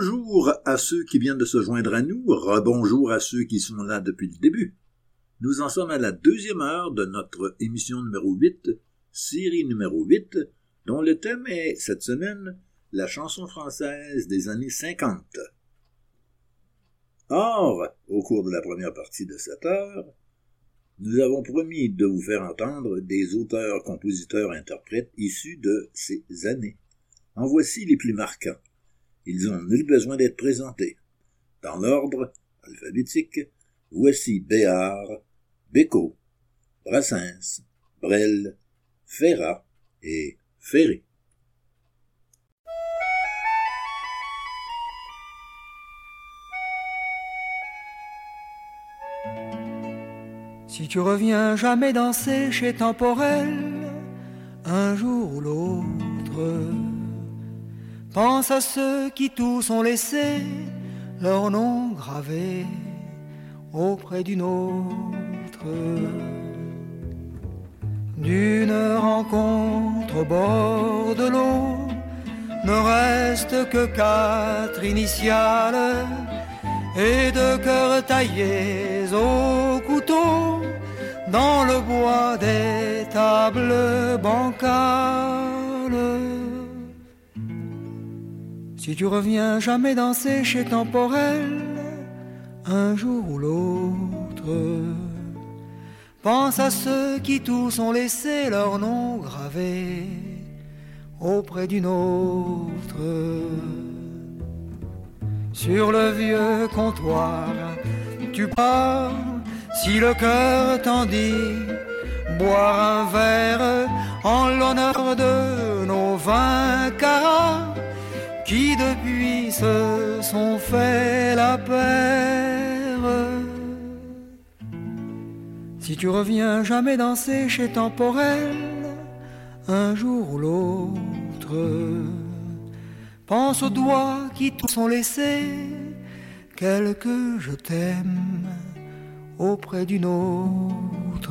Bonjour à ceux qui viennent de se joindre à nous, rebonjour à ceux qui sont là depuis le début. Nous en sommes à la deuxième heure de notre émission numéro 8, série numéro 8, dont le thème est, cette semaine, la chanson française des années 50. Or, au cours de la première partie de cette heure, nous avons promis de vous faire entendre des auteurs, compositeurs, interprètes issus de ces années. En voici les plus marquants. Ils ont nul besoin d'être présentés. Dans l'ordre alphabétique, voici Béard, Bécaud, Brassens, Brel, Ferrat et Ferré. Si tu reviens jamais danser chez Temporel, un jour ou l'autre, pense à ceux qui tous ont laissé leur nom gravé auprès d'une autre. D'une rencontre au bord de l'eau, ne reste que 4 initiales et 2 cœurs taillés au couteau dans le bois des tables bancales. Si tu reviens jamais danser chez Temporel, un jour ou l'autre, pense à ceux qui tous ont laissé leur nom gravé auprès d'une autre. Sur le vieux comptoir, tu pars, si le cœur t'en dit, boire un verre en l'honneur de nos 20 carats qui depuis se sont fait la paire. Si tu reviens jamais danser chez Temporel, un jour ou l'autre, pense aux doigts qui tous ont laissé quelques je t'aime auprès d'une autre.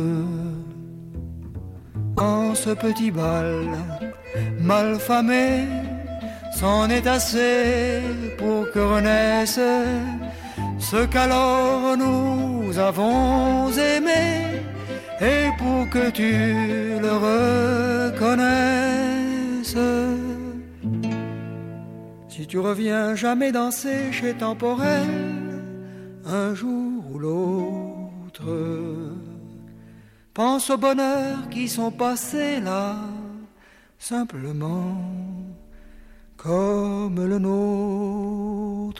Quand ce petit bal mal famé c'en est assez pour que renaisse ce qu'alors nous avons aimé, et pour que tu le reconnaisses. Si tu reviens jamais danser chez Temporel, un jour ou l'autre, pense aux bonheurs qui sont passés là, simplement comme le nôtre.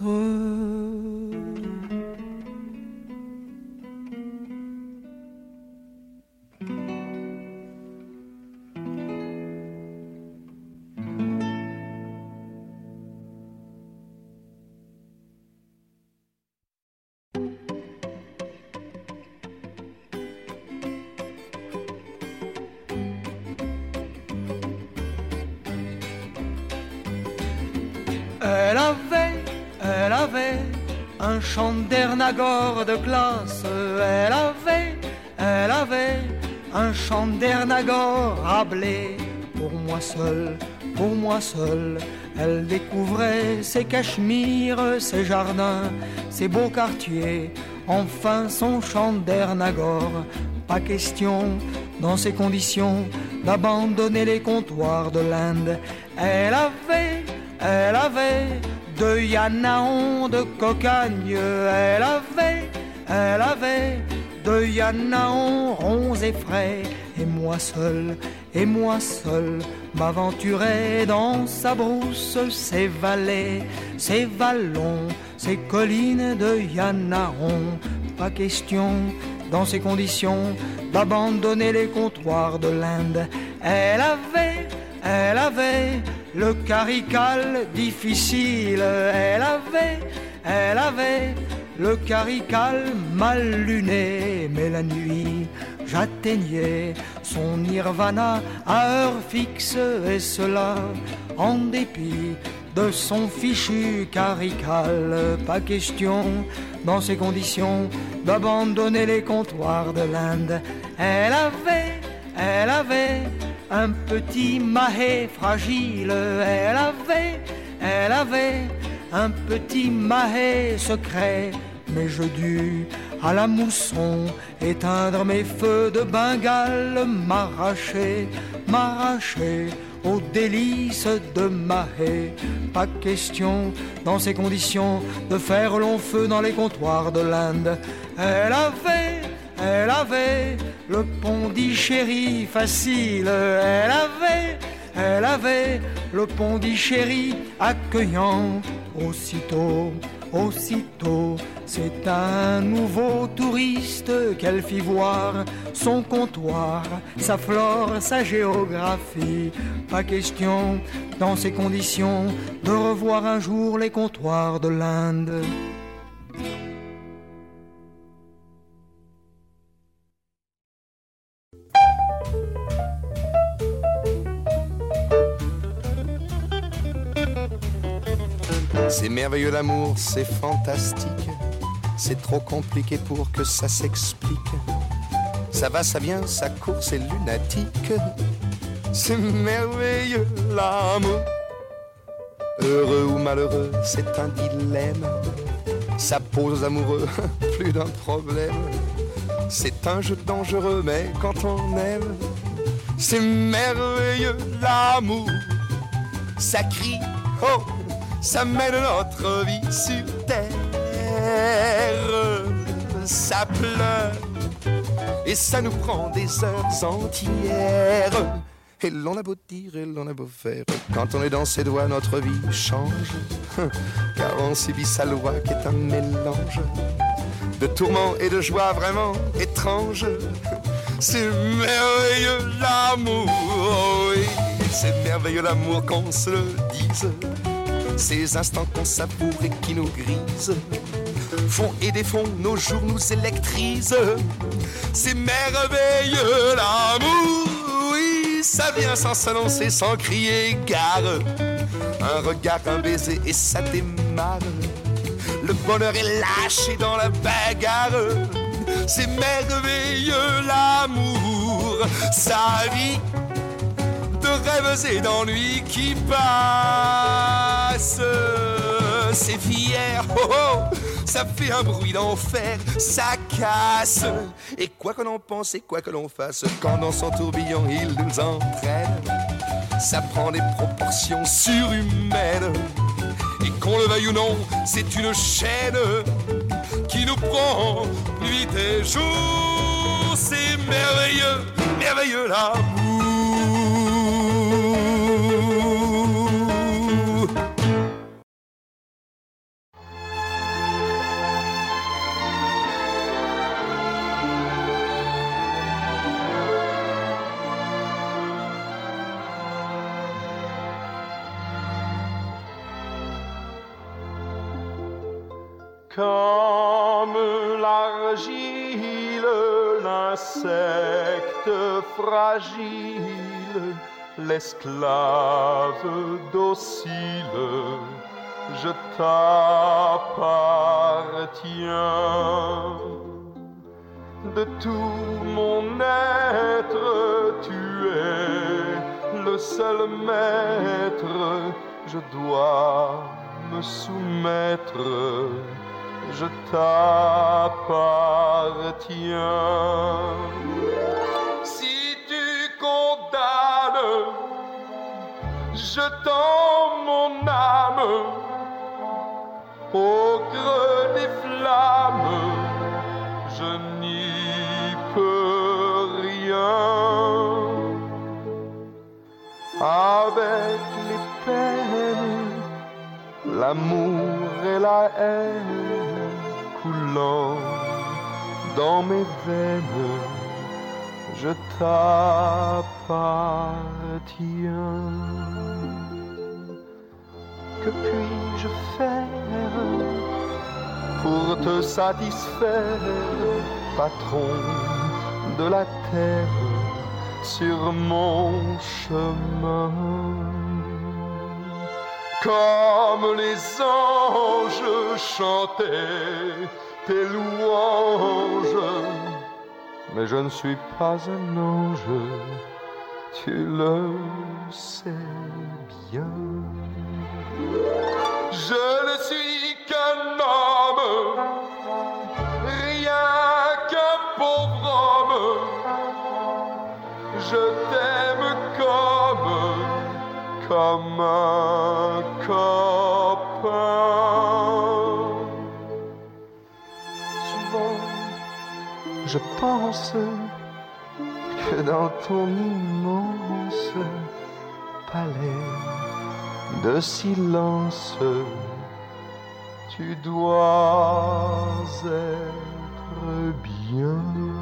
Elle avait un chant d'Ernagor de classe. Elle avait un chant d'Ernagor Rabelais. Pour moi seul, elle découvrait ses cachemires, ses jardins, ses beaux quartiers, enfin son chant d'Ernagor. Pas question, dans ces conditions, d'abandonner les comptoirs de l'Inde. Elle avait de Yanaon, de Cocagne, elle avait de Yanaon ronds et frais, et moi seul m'aventurais dans sa brousse, ses vallées, ses vallons, ses collines de Yanaon. Pas question, dans ces conditions, d'abandonner les comptoirs de l'Inde. Elle avait le carical difficile, elle avait le carical mal luné, mais la nuit j'atteignais son nirvana à heure fixe, et cela en dépit de son fichu carical. Pas question, dans ces conditions, d'abandonner les comptoirs de l'Inde. Elle avait un petit mahé fragile, elle avait un petit mahé secret. Mais je dus à la mousson éteindre mes feux de Bengale, m'arracher aux délices de Mahé. Pas question dans ces conditions de faire long feu dans les comptoirs de l'Inde. Elle avait le Pondichéry facile. Elle avait le Pondichéry accueillant. Aussitôt, c'est un nouveau touriste qu'elle fit voir son comptoir, sa flore, sa géographie. Pas question, dans ces conditions, de revoir un jour les comptoirs de l'Inde. C'est merveilleux l'amour, c'est fantastique. C'est trop compliqué pour que ça s'explique. Ça va, ça vient, ça court, c'est lunatique. C'est merveilleux l'amour. Heureux ou malheureux, c'est un dilemme. Ça pose aux amoureux plus d'un problème. C'est un jeu dangereux, mais quand on aime, c'est merveilleux l'amour. Ça crie, oh, ça mène notre vie sur terre. Ça pleure et ça nous prend des heures entières. Et l'on a beau dire et l'on a beau faire, quand on est dans ses doigts, notre vie change. Car on subit sa loi qui est un mélange de tourments et de joie vraiment étrange. C'est merveilleux l'amour, oh oui, c'est merveilleux l'amour qu'on se le dise. Ces instants qu'on savoure et qui nous grisent font et défont, nos jours nous électrisent. C'est merveilleux l'amour, oui, ça vient sans s'annoncer, sans crier gare. Un regard, un baiser et ça démarre. Le bonheur est lâché dans la bagarre. C'est merveilleux l'amour, sa vie de rêves et d'ennuis qui passent. C'est fier, oh oh, ça fait un bruit d'enfer, ça casse. Et quoi que l'on pense et quoi que l'on fasse, quand dans son tourbillon il nous entraîne, ça prend des proportions surhumaines. Et qu'on le veuille ou non, c'est une chaîne qui nous prend nuit et jour. C'est merveilleux, merveilleux l'amour. Comme l'argile, l'insecte fragile, l'esclave docile, je t'appartiens. De tout mon être, tu es le seul maître, je dois me soumettre. Je t'appartiens. Si tu condamnes, je tends mon âme au creux des flammes. Je n'y peux rien. Avec les peines, l'amour et la haine coulant dans mes veines, je t'appartiens. Que puis-je faire pour te satisfaire, patron de la terre, sur mon chemin? Comme les anges chantaient tes louanges, mais je ne suis pas un ange, tu le sais bien. Je ne comme un copain. Souvent, je pense que dans ton immense palais de silence, tu dois être bien.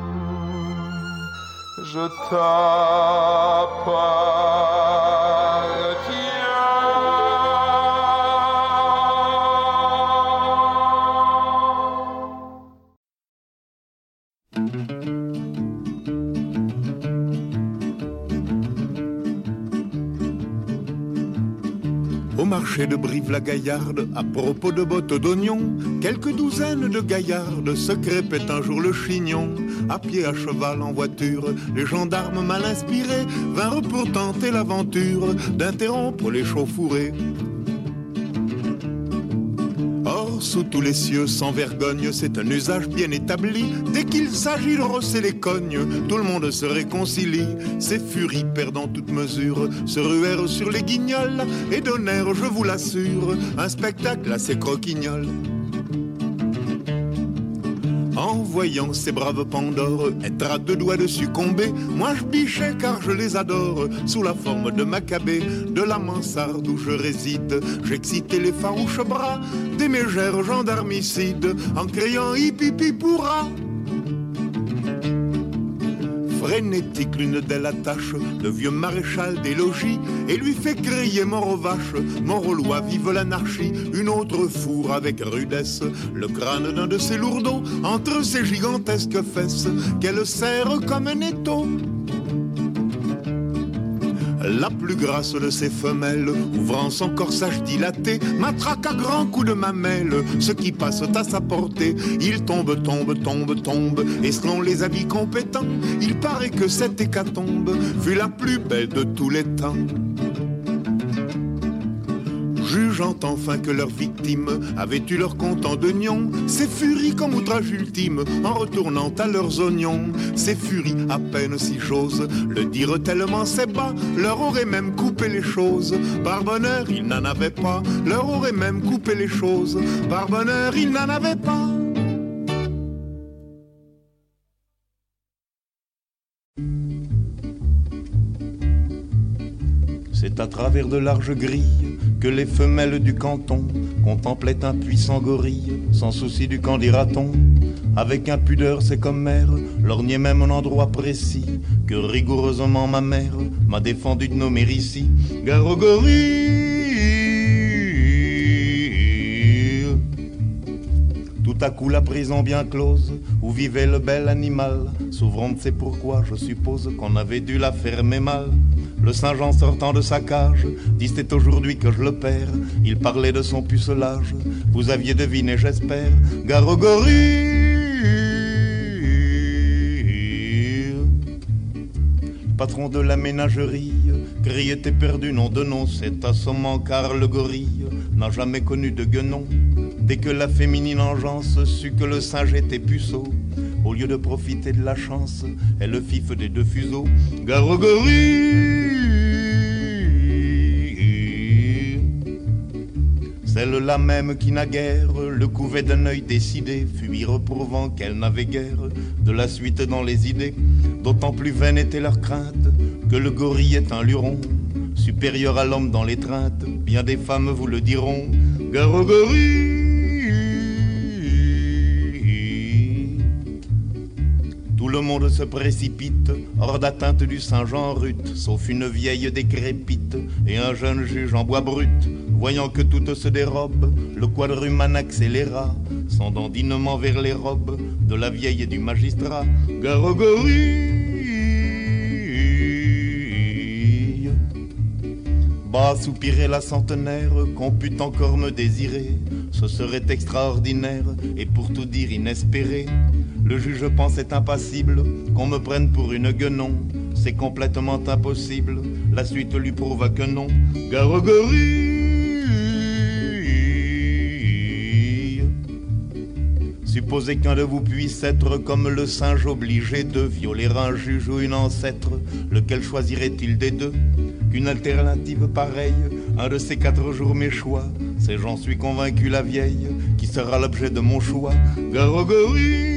Je t'appartiens. Au marché de Brive-la-Gaillarde, à propos de bottes d'oignons, quelques douzaines de gaillardes se crêpaient un jour le chignon. À pied, à cheval, en voiture, les gendarmes mal inspirés vinrent pour tenter l'aventure d'interrompre les chauffourées. Or, sous tous les cieux, sans vergogne, c'est un usage bien établi. Dès qu'il s'agit de rosser les cognes, tout le monde se réconcilie. Ces furies, perdant toute mesure, se ruèrent sur les guignols et donnèrent, je vous l'assure, un spectacle assez croquignol. En voyant ces braves Pandores être à deux doigts de succomber, moi je bichais car je les adore, sous la forme de Maccabée. De la mansarde où je réside, j'excitais les farouches bras des mégères gendarmicides, en criant hip hip hip pourra. Frénétique, l'une d'elles attache le vieux maréchal des logis et lui fait crier mort aux vaches, mort aux lois, vive l'anarchie. Une autre fourre avec rudesse le crâne d'un de ses lourdeaux entre ses gigantesques fesses qu'elle serre comme un étau. La plus grasse de ses femelles, ouvrant son corsage dilaté, matraque à grands coups de mamelle ce qui passe à sa portée. Il tombe, tombe, tombe, tombe, et selon les avis compétents, il paraît que cette hécatombe fut la plus belle de tous les temps. Jugeant enfin que leurs victimes avaient eu leur compte en d'oignons, ces furies comme outrage ultime, en retournant à leurs oignons. Ces furies, à peine si j'ose le dire tellement c'est bas, leur auraient même coupé les choses. Par bonheur, ils n'en avaient pas, leur auraient même coupé les choses. Par bonheur, ils n'en avaient pas. C'est à travers de larges grilles que les femelles du canton contemplaient un puissant gorille, sans souci du qu'en dira-t-on. Avec impudeur, c'est comme mère, lorgnait même un endroit précis que rigoureusement ma mère m'a défendu de nommer ici. Gare au gorille. Tout à coup la prison bien close où vivait le bel animal s'ouvrant, c'est pourquoi je suppose qu'on avait dû la fermer mal. Le Saint-Jean sortant de sa cage dit c'est aujourd'hui que je le perds. Il parlait de son pucelage, vous aviez deviné j'espère. Gare au gorille. Patron de la ménagerie criait t'es perdu nom de nom. C'est assommant car le gorille n'a jamais connu de guenon. Dès que la féminine engeance sut que le singe était puceau, au lieu de profiter de la chance, elle le fif des deux fuseaux. Gare au gorille. Celle-là même qui naguère le couvait d'un œil décidé, fut y reprouvant qu'elle n'avait guère de la suite dans les idées. D'autant plus vaine était leur crainte que le gorille est un luron, supérieur à l'homme dans l'étreinte. Bien des femmes vous le diront. Gare au gorille. Tout le monde se précipite hors d'atteinte du Saint-Jean rut, sauf une vieille décrépite et un jeune juge en bois brut. Voyant que toutes se dérobent, le quadrumane accéléra son dandinement vers les robes de la vieille et du magistrat. Gare au gorille. Bas soupirait la centenaire qu'on pût encore me désirer. Ce serait extraordinaire et pour tout dire inespéré. Le juge pensait impassible qu'on me prenne pour une guenon. C'est complètement impossible, la suite lui prouva que non. Gare au gorille. Supposez qu'un de vous puisse être comme le singe obligé de violer un juge ou une ancêtre. Lequel choisirait-il des deux? qu'une alternative pareille, un de ces 4 jours mes choix, c'est j'en suis convaincu la vieille, qui sera l'objet de mon choix. Garogorille.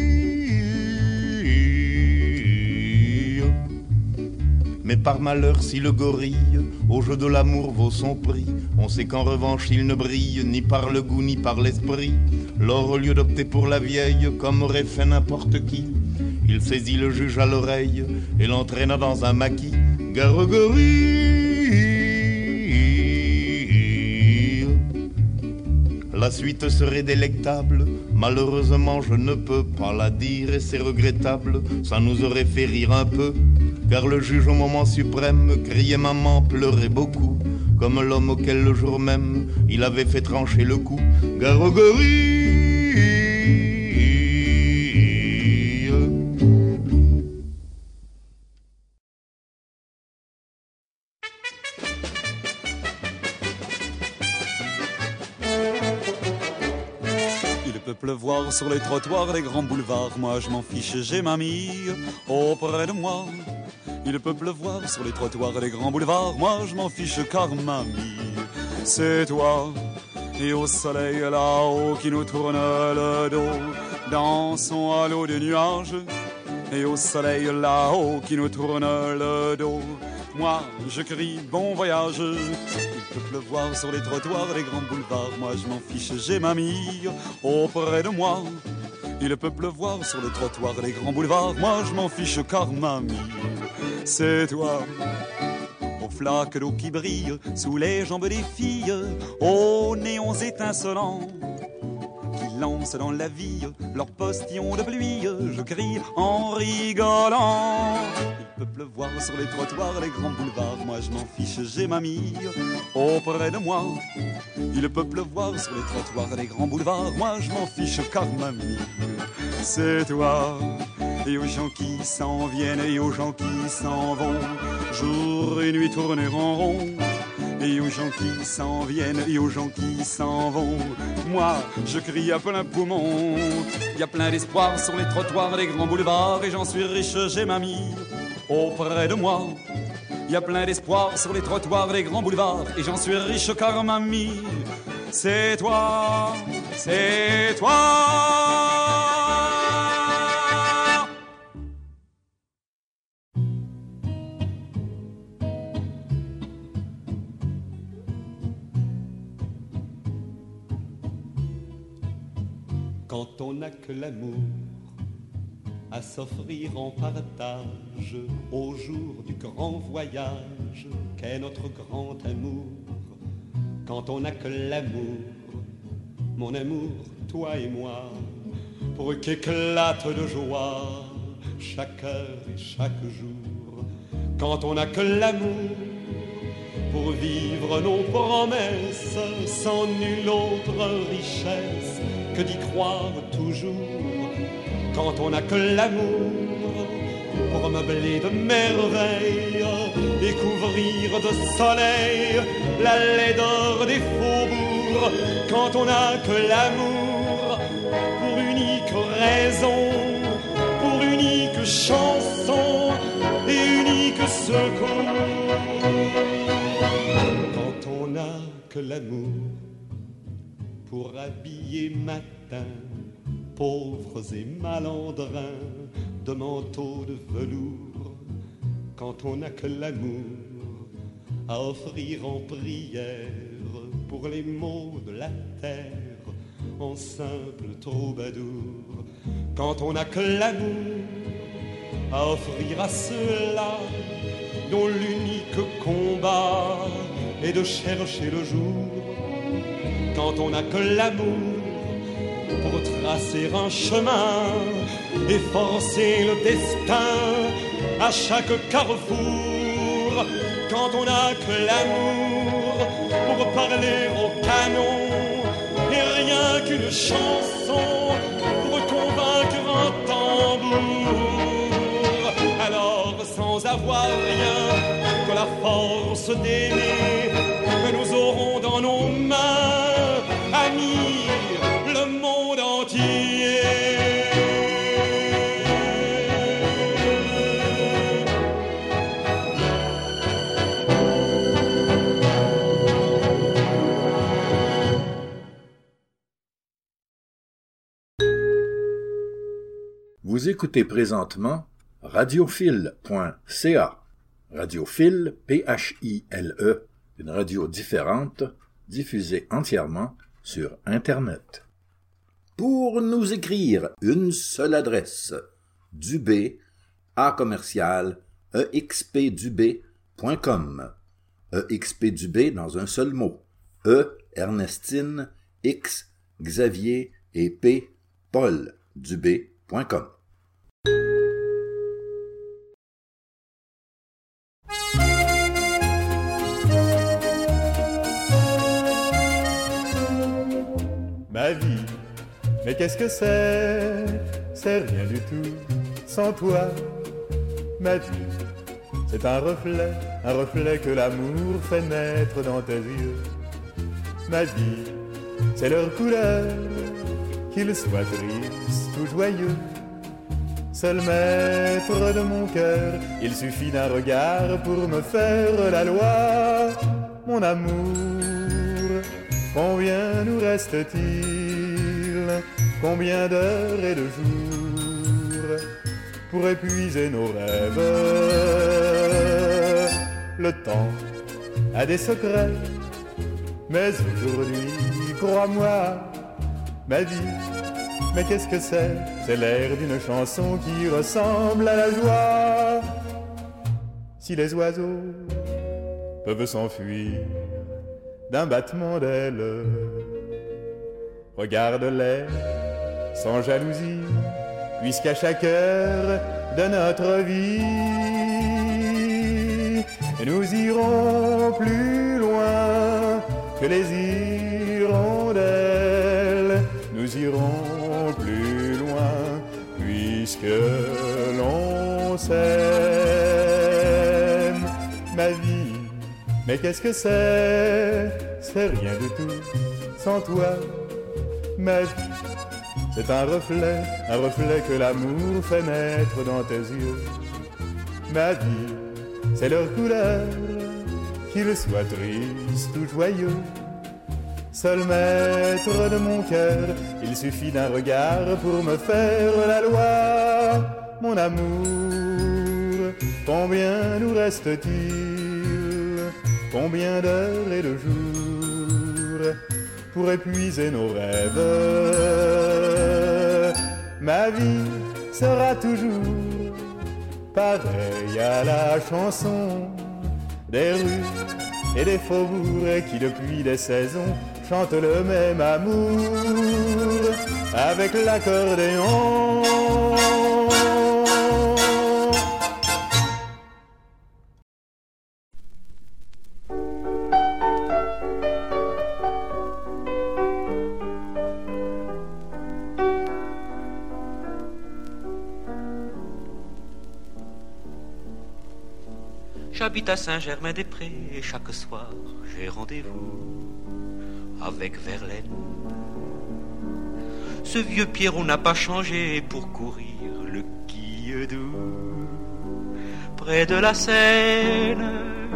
Mais par malheur si le gorille au jeu de l'amour vaut son prix, on sait qu'en revanche il ne brille ni par le goût ni par l'esprit. Lors au lieu d'opter pour la vieille comme aurait fait n'importe qui, il saisit le juge à l'oreille et l'entraîna dans un maquis. Garogorille. La suite serait délectable, malheureusement je ne peux pas la dire et c'est regrettable, ça nous aurait fait rire un peu, car le juge au moment suprême criait maman, pleurait beaucoup, comme l'homme auquel le jour même il avait fait trancher le cou. Garogorille. Pleuvoir sur les trottoirs, les grands boulevards, moi je m'en fiche, j'ai mamie auprès de moi. Il peut pleuvoir sur les trottoirs et les grands boulevards, moi je m'en fiche car mamie, c'est toi. Et au soleil là-haut qui nous tourne le dos, dans son halo de nuages. Et au soleil là-haut qui nous tourne le dos, moi je crie bon voyage. Il peut pleuvoir sur les trottoirs et les grands boulevards, moi je m'en fiche, j'ai mamie auprès de moi. Il peut pleuvoir sur les trottoirs et les grands boulevards, moi je m'en fiche car mamie, c'est toi. Aux flaques d'eau qui brillent sous les jambes des filles, aux néons étincelants qui lancent dans la vie leurs postillons de pluie, je crie en rigolant. Il peut pleuvoir sur les trottoirs, les grands boulevards, moi je m'en fiche, j'ai mamie auprès de moi. Il peut pleuvoir sur les trottoirs, les grands boulevards, moi je m'en fiche car mamie, c'est toi. Et aux gens qui s'en viennent et aux gens qui s'en vont, jour et nuit tourner en rond. Et aux gens qui s'en viennent et aux gens qui s'en vont, moi je crie à plein poumon. Il y a plein d'espoir sur les trottoirs, les grands boulevards, et j'en suis riche, j'ai mamie auprès de moi. Il y a plein d'espoir sur les trottoirs, les grands boulevards, et j'en suis riche car mamie, c'est toi, c'est toi. Quand on n'a que l'amour à s'offrir en partage au jour du grand voyage qu'est notre grand amour. Quand on n'a que l'amour, mon amour, toi et moi, pour qu'éclate de joie chaque heure et chaque jour. Quand on n'a que l'amour pour vivre nos promesses sans nulle autre richesse que d'y croire toujours. Quand on n'a que l'amour pour meubler de merveilles et couvrir de soleil la laideur des faubourgs. Quand on n'a que l'amour pour unique raison, pour unique chanson et unique secours. Quand on n'a que l'amour pour habiller matin pauvres et malandrins de manteaux de velours. Quand on n'a que l'amour à offrir en prière pour les maux de la terre en simple troubadour. Quand on n'a que l'amour à offrir à ceux-là dont l'unique combat est de chercher le jour. Quand on n'a que l'amour pour tracer un chemin et forcer le destin à chaque carrefour. Quand on n'a que l'amour pour parler au canon et rien qu'une chanson pour convaincre un tambour. Alors sans avoir rien que la force d'aimer, nous aurons dans nos mains, amis, le monde entier. Vous écoutez présentement radiophile.ca. Radiophile, P-H-I-L-E, une radio différente, diffusée entièrement sur Internet. Pour nous écrire, une seule adresse, Dubé, @expdubé.com. EXPDubé dans un seul mot. E, Ernestine, X, Xavier et P, Paul, Dubé.com. Ma vie, mais qu'est-ce que c'est rien du tout sans toi. Ma vie, c'est un reflet que l'amour fait naître dans tes yeux. Ma vie, c'est leur couleur, qu'ils soient tristes ou joyeux. Seul maître de mon cœur, il suffit d'un regard pour me faire la loi. Mon amour, combien nous reste-t-il? Combien d'heures et de jours pour épuiser nos rêves? Le temps a des secrets, mais aujourd'hui, crois-moi, ma vie, mais qu'est-ce que c'est? C'est l'air d'une chanson qui ressemble à la joie. Si les oiseaux peuvent s'enfuir d'un battement d'ailes, regarde-les sans jalousie, puisqu'à chaque heure de notre vie, nous irons plus loin que les hirondelles. Nous irons plus loin, puisque l'on s'aime. Ma vie, mais qu'est-ce que c'est? C'est rien du tout sans toi. Ma vie, c'est un reflet que l'amour fait naître dans tes yeux. Ma vie, c'est leur couleur, qu'ils soient tristes ou joyeux. Seul maître de mon cœur, il suffit d'un regard pour me faire la loi. Mon amour, combien nous reste-t-il? Combien d'heures et de jours pour épuiser nos rêves? Ma vie sera toujours pareille à la chanson des rues et des faubourgs qui depuis des saisons chantent le même amour avec l'accordéon. J'habite à Saint-Germain-des-Prés et chaque soir j'ai rendez-vous avec Verlaine. Ce vieux Pierrot n'a pas changé pour courir le Guilledou. Près de la Seine,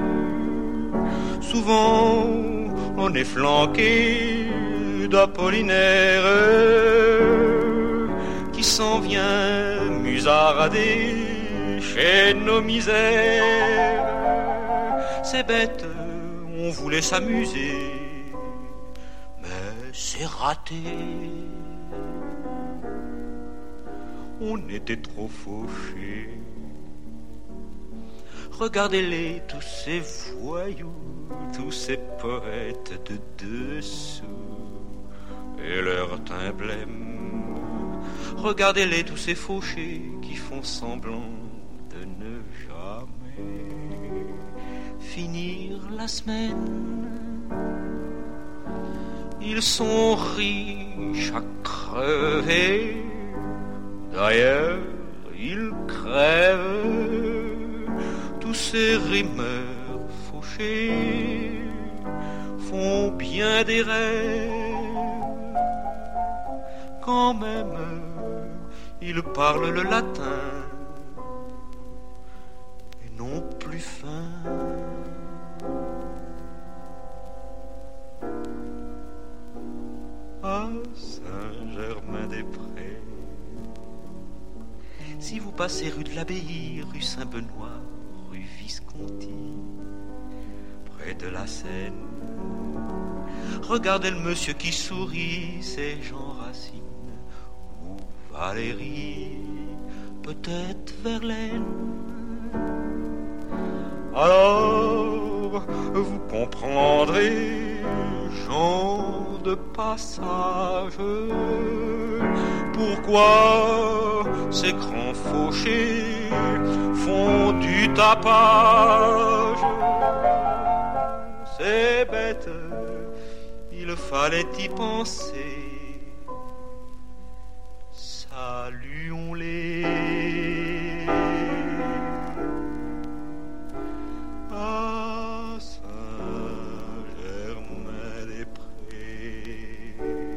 souvent on est flanqué d'Apollinaire qui s'en vient musarader chez nos misères. C'est bête, on voulait s'amuser, mais c'est raté. On était trop fauchés. Regardez-les, tous ces voyous, tous ces poètes de dessous et leur teint blême. Regardez-les, tous ces fauchés qui font semblant de ne jamais finir la semaine. Ils sont riches à crever, d'ailleurs ils crèvent. Tous ces rimeurs fauchés font bien des rêves. Quand même ils parlent le latin et n'ont plus faim. À Saint-Germain-des-Prés, Si vous passez rue de l'Abbaye, rue Saint-Benoît, rue Visconti, près de la Seine, regardez le monsieur qui sourit, c'est Jean Racine ou Valérie, peut-être Verlaine. Alors vous comprendrez, gens de passage, pourquoi ces grands fauchés font du tapage. C'est bête, il fallait y penser. Saluons-les. À Saint-Germain-des-Prés.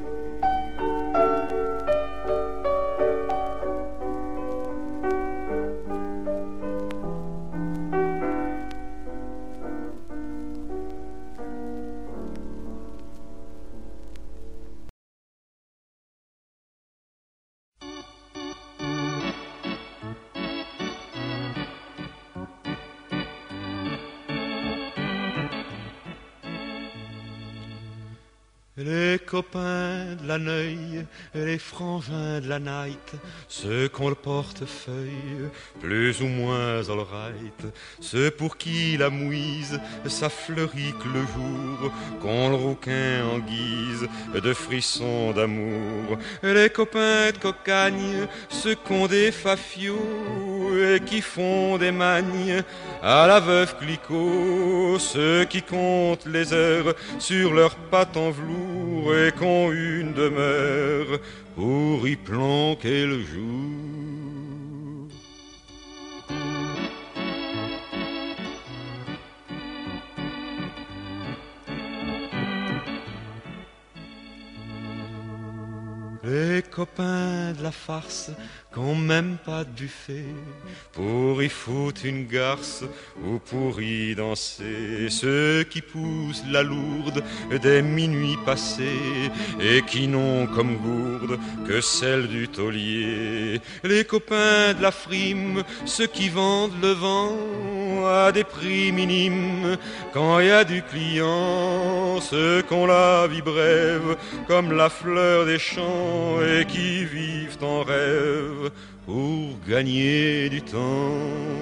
Les copains de la Neuil, les frangins de la night, ceux qui ont le portefeuille, plus ou moins all right, ceux pour qui la mouise, ça fleurit que le jour, qu'ont le rouquin en guise de frissons d'amour. Les copains de cocagne, ceux qui ont des fafiaux et qui font des magnes à la veuve Clicquot, ceux qui comptent les heures sur leurs pattes en velours et qu'ont une demeure pour y planquer le jour. Les copains de la farce qu'ont même pas de buffet pour y foutre une garce ou pour y danser, ceux qui poussent la lourde des minuits passés et qui n'ont comme gourde que celle du taulier. Les copains de la frime, ceux qui vendent le vent à des prix minimes quand il y a du client, ceux qu'on la vie brève comme la fleur des champs et qui vivent en rêve pour gagner du temps.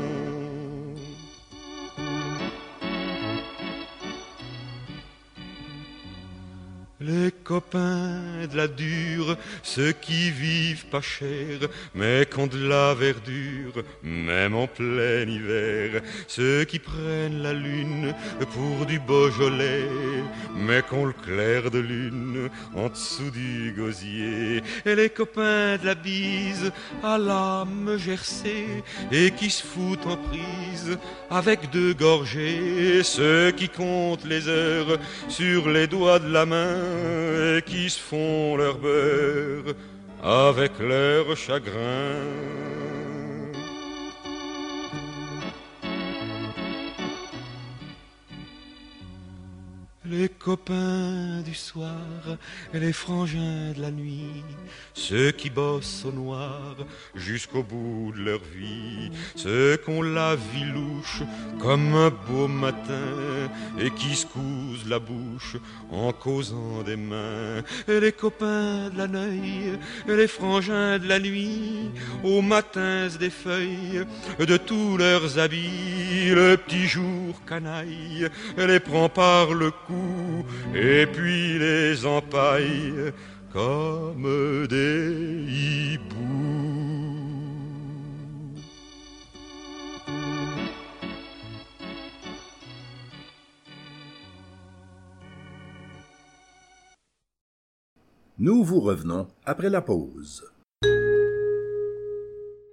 Les copains de la dure, ceux qui vivent pas cher, mais qui ont de la verdure, même en plein hiver. Ceux qui prennent la lune pour du Beaujolais, mais qui ont le clair de lune en dessous du gosier. Et les copains de la bise à l'âme gercée, et qui se foutent en prise avec deux gorgées. Ceux qui comptent les heures sur les doigts de la main, et qui se font leur beurre avec leur chagrin. Les copains du soir et les frangins de la nuit, ceux qui bossent au noir jusqu'au bout de leur vie, ceux qu'on la vie louche comme un beau matin et qui se cousent la bouche en causant des mains. Et les copains de la Neuil et les frangins de la nuit, aux matins des feuilles de tous leurs habits, le petit jour canaille les prend par le cou et puis les empaille comme des hiboux. Nous vous revenons après la pause.